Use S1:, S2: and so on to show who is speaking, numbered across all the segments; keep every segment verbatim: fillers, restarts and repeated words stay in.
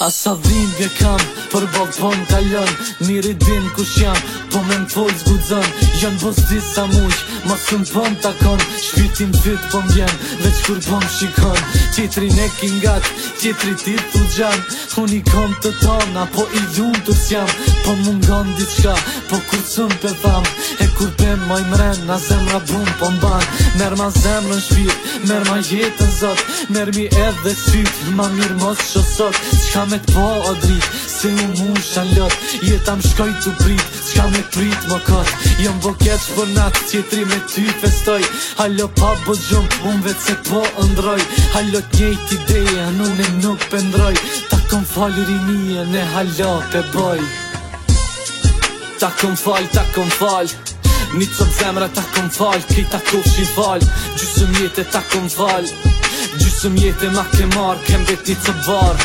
S1: Asa dhimbje kam, për balkon kalon. Miri din kush jam, po me m'fol zgudzon. Jan bos disa muj, ma sun po m'takon. Shpirtin fyt po m'vjen, veç kur po m'shikon. Tjetri ne kingat, tjetri ti t'u gjan. Unë i kom të tona, po i lumtur s'jam. Po mungon diçka, po kur sun pe tham. E kur pe moj mrena, zemra bum po m'ban. Merr ma zemrën shpirt, merr ma jetën zot. Merr mi edhe syt, ma mirë mos shosot. Qka me t'po o drit, se u musha lot. Jeta m'shkoj t'u prit, qka me prit më kot. Jom bo keq për nat, tjetri me ty festoj. Halo pa bo gjum, unë vet se po ndroj. Halo t'njejt ideja, nune nuk pendroj. Ta kom fal rinie, ne halo pe boj. Ta kom fal, ta kom fal. Një cop zemra ta kom fal, kejta kofshin fal. Gjysëm jetë ta kom fal. Gjysëm jetë ma ke marr, kem vet një cop var.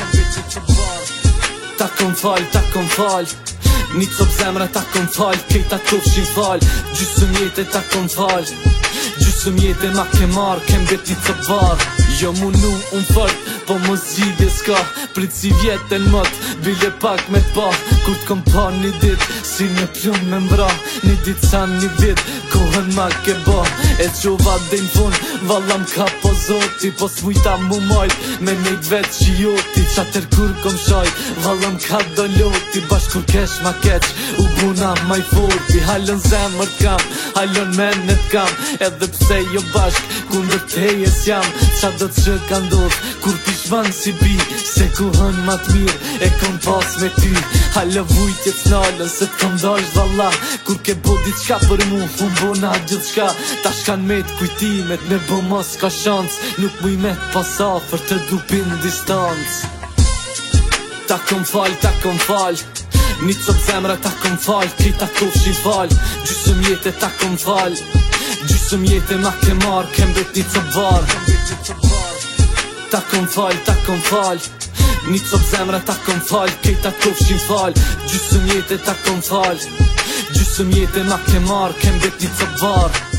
S1: Ta kom fal, ta kom fal. Një cop zemra ta kom fal, kejta kofshin fal. Gjysëm jetë ta kom fal. Gjysëm jetë ma ke marr, kem vet një cop var. Jo munu unë fort, po mos zgjidhje s'ka. Prit si vjetën mot, bile pak me t'pa. Kur t'kom pa një dit, si me plum me mbra. Një dit sa një vit, kohën ma ke ba. E qova dhe në fun, valla m'ka po zoti. Po s'mujta mu majt, me nejt vet që joti. Qater kur kom shaj, valla m'ka do loti. Bash kur kesh ma keq, u buna maj forti. Halon zemër t'kam, halon menet t'kam. Edhe pse jo bashk, kundër teje s'jam. Qa do që ka ndodh, kur pishvan si bi. Se ku hën ma t'mir, e kom pas me ty. Halo vujtje t'nalën, se t'kom dash valla. Kur ke bo diçka për mu, unë bona gjithë shka. Ta shkan me t'kujtimet, me bo mos ka shans. Nuk muj me t'pasafer, të dupin distanc. Ta kom fal, ta kom fal. Një cop zemra ta kom fal, kejta kofshin fal. Gjysëm jetë ta kom fal. Gjysëm jetë ma ke marr, kem vet një cop var. Ta kom fal, ta kom fal. Një cop zemra ta kom fal, kejta kofshin fal. Gjysëm jetë ta kom fal. Gjysëm jetë ma ke marr, kem vet një cop var.